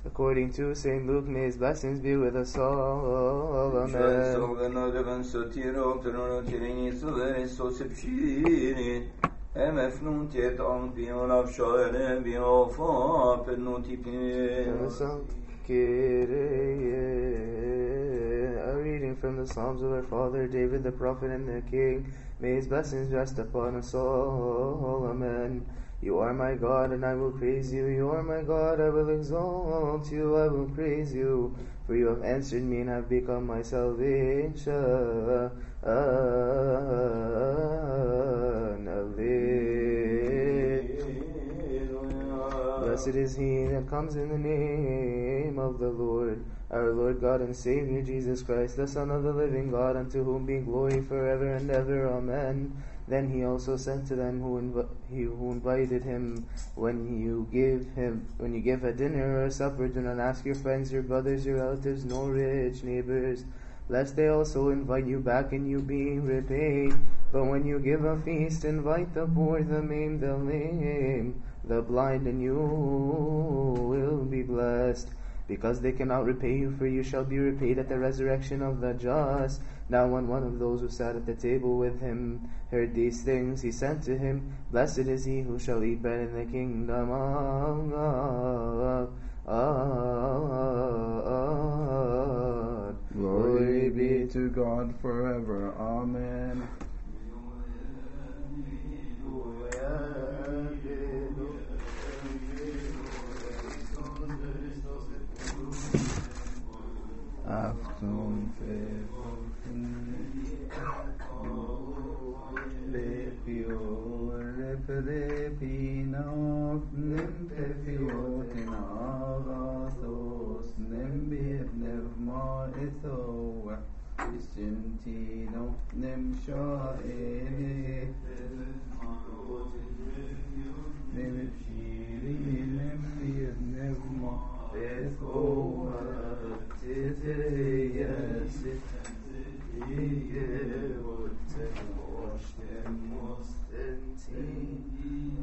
According to St. Luke, may his blessings be with us all. Amen. A reading from the Psalms of our Father David the prophet and the King. May his blessings rest upon us all. Amen. You are my God, and I will praise you. You are my God, I will exalt you. I will praise you, for you have answered me and have become my salvation. Blessed is he that comes in the name of the Lord, our Lord God and Savior Jesus Christ, the Son of the living God, unto whom be glory forever and ever. Amen. Then he also said to them who invited him, when you give a dinner or a supper, do not ask your friends, your brothers, your relatives, nor rich neighbors, lest they also invite you back and you be repaid. But when you give a feast, invite the poor, the maimed, the lame, the blind, and you will be blessed, because they cannot repay you, for you shall be repaid at the resurrection of the just. Now when one of those who sat at the table with him heard these things, he said to him, Blessed is he who shall eat bread in the kingdom of God. Glory be to God forever. Amen. Afton Repinaf Nimpefiot Agathos Nimbir Nevma Etho Isintino Nimsha Nimshiri Nimbir Nevma Etho Yes, it